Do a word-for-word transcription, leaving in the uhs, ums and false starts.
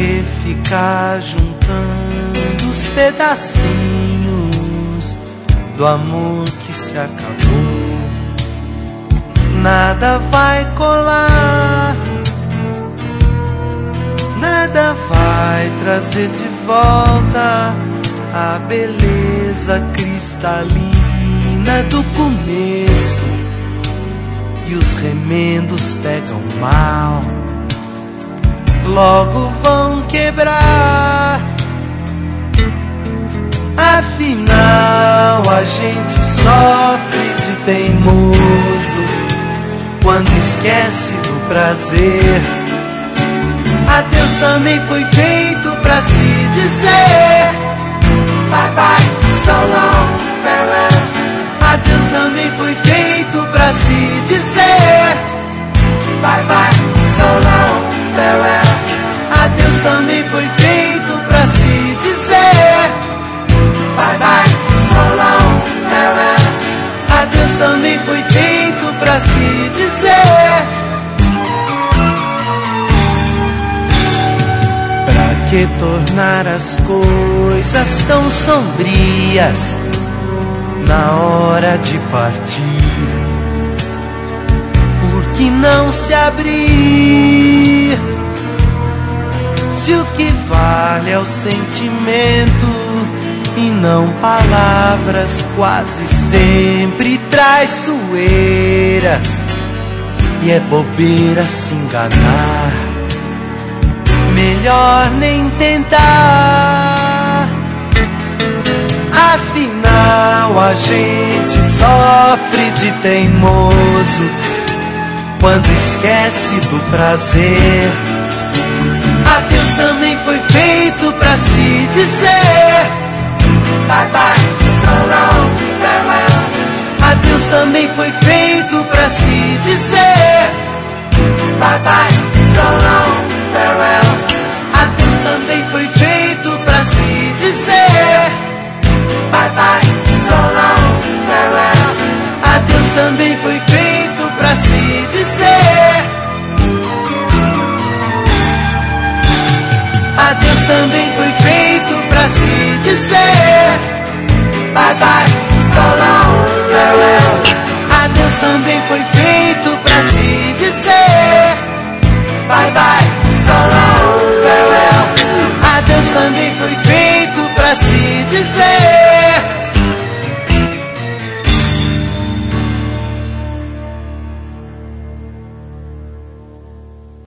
que ficar juntando os pedacinhos do amor que se acabou? Nada vai colar, nada vai trazer de volta a beleza cristalina do começo. E os remendos pegam mal, logo vão quebrar. Afinal a gente sofre de teimoso quando esquece do prazer. Adeus também foi feito pra se dizer bye bye, so long, farewell. Adeus também foi feito pra se dizer bye bye, so long, farewell. Adeus também foi feito pra se dizer bye bye, so long, farewell. Adeus também foi feito pra se dizer. Pra que tornar as coisas tão sombrias na hora de partir? Por que não se abrir? Se o que vale é o sentimento e não palavras quase sempre traiçoeiras. E é bobeira se enganar, melhor nem tentar. Afinal a gente sofre de teimoso quando esquece do prazer. Adeus também foi feito pra se dizer bye bye, so long, farewell. Adeus também foi feito pra se dizer bye bye, so long, farewell. Adeus também foi feito pra se dizer bye bye, so long, farewell. Adeus também foi feito pra se dizer. Adeus também foi feito pra se dizer bye bye, so long, farewell. Adeus também foi feito pra se dizer bye bye, so long, farewell. Adeus também foi feito pra se dizer.